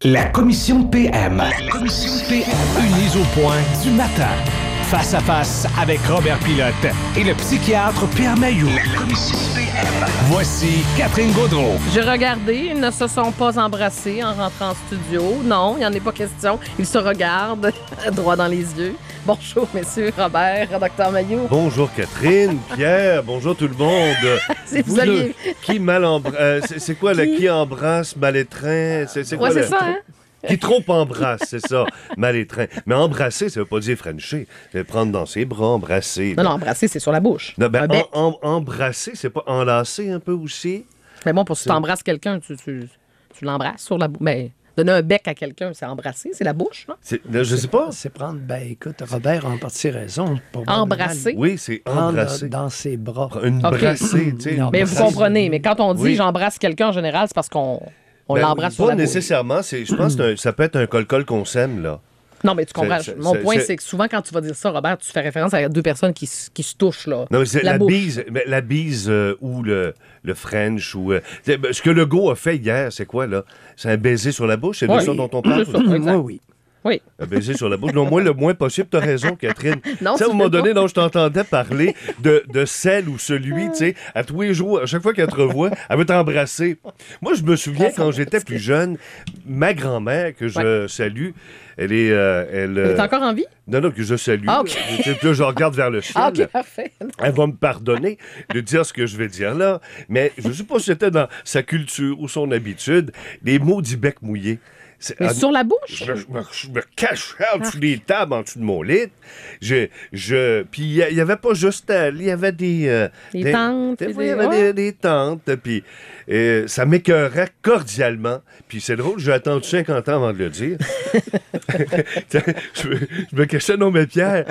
La commission PM. La commission PM. Une mise au point du matin. Face à face avec Robert Pilote et le psychiatre Pierre Mailloux. La commission PM. Voici Catherine Gaudreau. J'ai regardé, ils ne se sont pas embrassés en rentrant en studio. Non, il n'y en est pas question. Ils se regardent droit dans les yeux. Bonjour, messieurs, Robert, Dr Mailloux. Bonjour Catherine, Pierre, bonjour tout le monde. Vous alliez... Qui mal embrasse, c'est quoi là, qui embrasse mal étreint, c'est quoi c'est le... ça, hein? Qui trop embrasse, c'est ça, mal étreint. Mais embrasser, ça veut pas dire frencher. C'est prendre dans ses bras, embrasser. Non, embrasser, c'est sur la bouche. Non, ben, Un bec. embrasser, c'est pas enlacer un peu aussi? Mais bon, pour si tu embrasses quelqu'un, tu l'embrasses sur la bouche. Mais donner un bec à quelqu'un, c'est embrasser, c'est la bouche, non? Je sais pas. C'est prendre, écoute, Robert a en partie raison. Embrasser? Oui, c'est embrasser. Dans ses bras. Une OK. brassée, tu sais. Non, Mais vous comprenez, mais quand on dit Oui. j'embrasse quelqu'un, en général, c'est parce qu'on l'embrasse sur Pas la bouche. nécessairement, je pense que ça peut être un col-col qu'on sème, là. Non, mais tu comprends. Mon point, c'est- c'est que souvent, quand tu vas dire ça, Robert, tu fais référence à deux personnes qui se touchent, là. Non, mais c'est la bouche. bise, mais la bise ou le French ou ce que Legault a fait hier, c'est quoi là? C'est un baiser sur la bouche, c'est de Oui, ça dont on parle. c'est ça. Exact. Moi, oui. Oui. Un baiser sur la bouche. Non, moi le moins possible, t'as raison, Catherine. Non, Tu sais, à un tu moment fais donné, pas. non, je t'entendais parler de celle ou celui, tu sais, à tous les jours, à chaque fois qu'elle te revoit, elle veut t'embrasser. Moi, je me souviens quand j'étais plus jeune, ma grand-mère que je salue, elle est Elle est encore en vie? non, que je salue. Ah, OK. Tu sais, là, je regarde vers le ciel. Ah, OK, parfait. Elle va me pardonner de dire ce que je vais dire là, mais je ne sais pas si c'était dans sa culture ou son habitude, les mots du bec mouillé. Mais sur la bouche? Je me cachais en dessous des tables, en dessous de mon lit. Puis il y avait pas juste elle, il y avait des tantes, Des puis fois, il y des- avait ouais. des tantes, puis ça m'écœurait cordialement. Puis c'est drôle, j'ai attendu 50 ans avant de le dire. je me cachais dans mes pierres.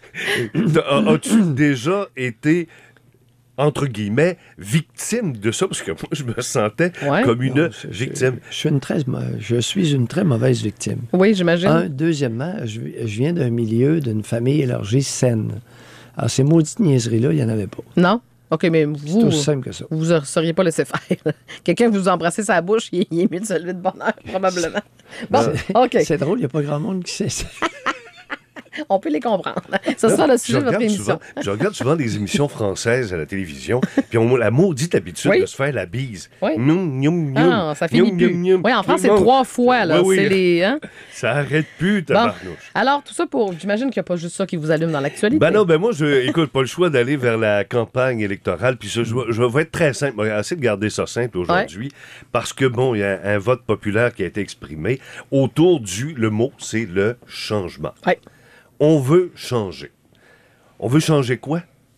As-tu déjà été, entre guillemets, victime de ça? Parce que moi, je me sentais Ouais. comme une Non, victime. Je suis une très mauvaise victime. Oui, j'imagine. Deuxièmement, je viens d'un milieu, d'une famille élargie saine. Alors, ces maudites niaiseries-là, il n'y en avait pas. Non? OK, mais C'est vous, aussi simple que ça. vous ne seriez pas laissé faire. Quelqu'un vous embrassez sa bouche, il est mieux de se lever de bonne heure, probablement. Bon, OK. C'est drôle, il n'y a pas grand monde qui sait ça. On peut les comprendre. Ce sera le sujet de votre émission. Je regarde souvent des émissions françaises à la télévision, puis on a la maudite habitude Oui. de se faire la bise. Oui. Nyoum, nyoum, nyoum. Ah, ça finit Nyoum, plus. nyoum, nyoum. Oui, en France, c'est Non. 3 fois, là. Oui, oui. C'est les... Hein? Ça arrête plus, Bon. tabarnouche. Alors, tout ça pour... J'imagine qu'il n'y a pas juste ça qui vous allume dans l'actualité. Ben non, moi, écoute, pas le choix d'aller vers la campagne électorale, puis ça, je vais être très simple, je vais essayer de garder ça simple aujourd'hui, parce que, bon, il y a un vote populaire qui a été exprimé autour le mot, c'est le changement. Ouais. On veut changer. On veut changer quoi?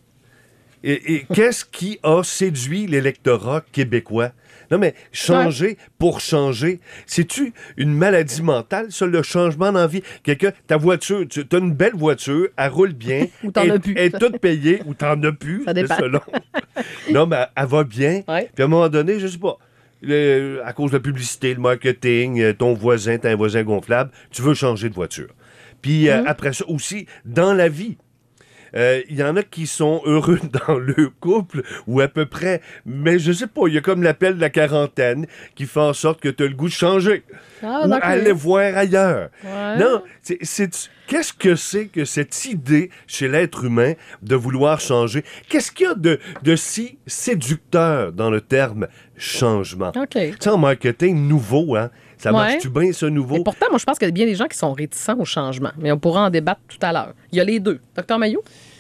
Et qu'est-ce qui a séduit l'électorat québécois? Non, mais changer pour changer, c'est-tu une maladie mentale, ça, le changement d'envie? Ta voiture, tu as une belle voiture, elle roule bien, Ou t'en as plus. elle est toute payée, ou t'en as plus, Ça dépend. selon. Non, mais elle va bien, Ouais. puis à un moment donné, je sais pas, à cause de la publicité, le marketing, ton voisin, t'as un voisin gonflable, tu veux changer de voiture. Puis après ça aussi, dans la vie, il y en a qui sont heureux dans le couple ou à peu près, mais je sais pas, il y a comme l'appel de la quarantaine qui fait en sorte que tu as le goût de changer Ah, ou d'accord. aller voir ailleurs. Ouais. Non, qu'est-ce que c'est que cette idée chez l'être humain de vouloir changer? Qu'est-ce qu'il y a de si séducteur dans le terme changement? OK. Tu sais, en marketing, nouveau, hein? Ça Ouais. marche-tu bien, ça, nouveau? Mais pourtant, moi, je pense qu'il y a bien des gens qui sont réticents au changement. Mais on pourra en débattre tout à l'heure. Il y a les deux. Docteur Mailloux?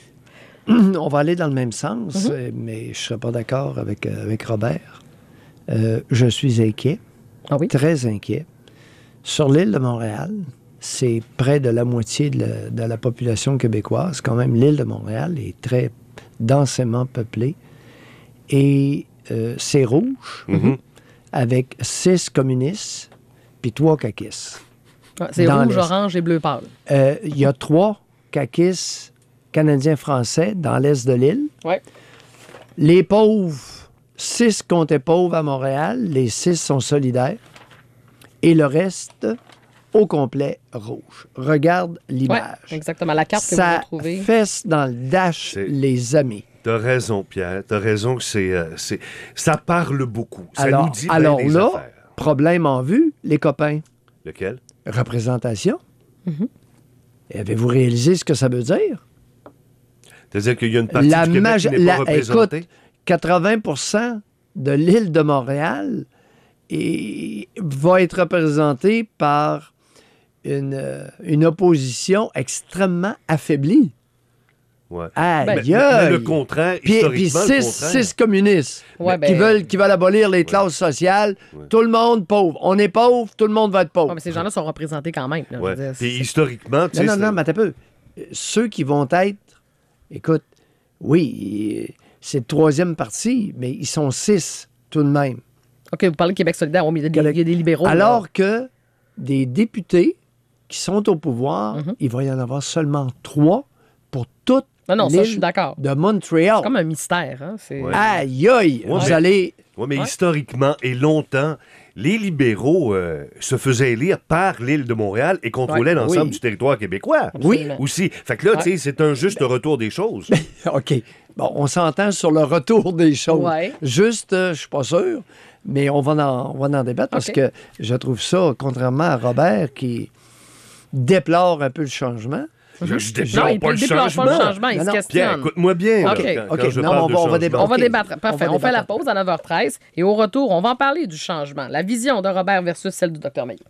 On va aller dans le même sens, Mm-hmm. mais je ne serais pas d'accord avec Robert. Je suis inquiet, Ah oui? très inquiet. Sur l'île de Montréal, c'est près de la moitié de la population québécoise. Quand même, l'île de Montréal est très densément peuplée. Et c'est rouge, avec 6 communistes, puis 3 caquistes. Ouais, c'est Dans rouge, l'Est. orange et bleu pâle. Il y a 3 caquistes canadiens-français dans l'est de l'île. Ouais. Les pauvres, 6 comptaient pauvres à Montréal. Les 6 sont solidaires. Et le reste, au complet, rouge. Regarde Ouais, l'image. exactement. La carte que vous Ça retrouvez. fesse dans le dash, C'est- les amis. T'as raison, Pierre. T'as raison que ça parle beaucoup. Ça nous dit bien Alors des là, affaires. problème en vue, les copains. Lequel? Représentation. Et avez-vous réalisé ce que ça veut dire? C'est-à-dire qu'il y a une partie du Québec qui n'est pas représentée? Écoute, 80 de l'île de Montréal va être représentée par une opposition extrêmement affaiblie. Ouais. Aïe, Mais aïe. le contraire, Puis historiquement, le contraire. six communistes Ouais, qui veulent abolir les classes sociales. Ouais. Tout le monde pauvre. On est pauvre, tout le monde va être pauvre. Ouais, mais ces gens-là sont représentés quand même. Là, je Ouais. veux dire, Puis c'est- historiquement, tu sais... Non, mais attends un peu. Ceux qui vont être... Écoute, oui, c'est le troisième parti, mais ils sont 6 tout de même. OK, vous parlez de Québec solidaire. Oui, mais il y a des libéraux. Alors là. que des députés qui sont au pouvoir, il va y en avoir seulement 3 pour toute Non, ça, l'île je suis d'accord. de Montréal. C'est comme un mystère. Hein? C'est... Ouais. Aïe, aïe! Ouais, Vous mais- allez... Oui, mais historiquement et longtemps, les libéraux se faisaient élire par l'île de Montréal et contrôlaient Ouais. l'ensemble Oui. du territoire québécois. Absolument. Aussi. Fait que là, tu sais, c'est un juste retour des choses. OK. Bon, on s'entend sur le retour des choses. Ouais. Juste, je suis pas sûr, mais on va en débattre parce OK. que je trouve ça, contrairement à Robert qui déplore un peu le changement. Je Non, déplore il pas ne le déplore pas changement. le changement, il Non, se non. Pierre, questionne. écoute-moi bien. OK. là, quand OK. je Non, parle on de va changement. débattre. On va OK. débattre. Parfait. On fait la débattre. pause à 9h13. Et au retour, on va en parler du changement. La vision de Robert versus celle du Dr. Maillet.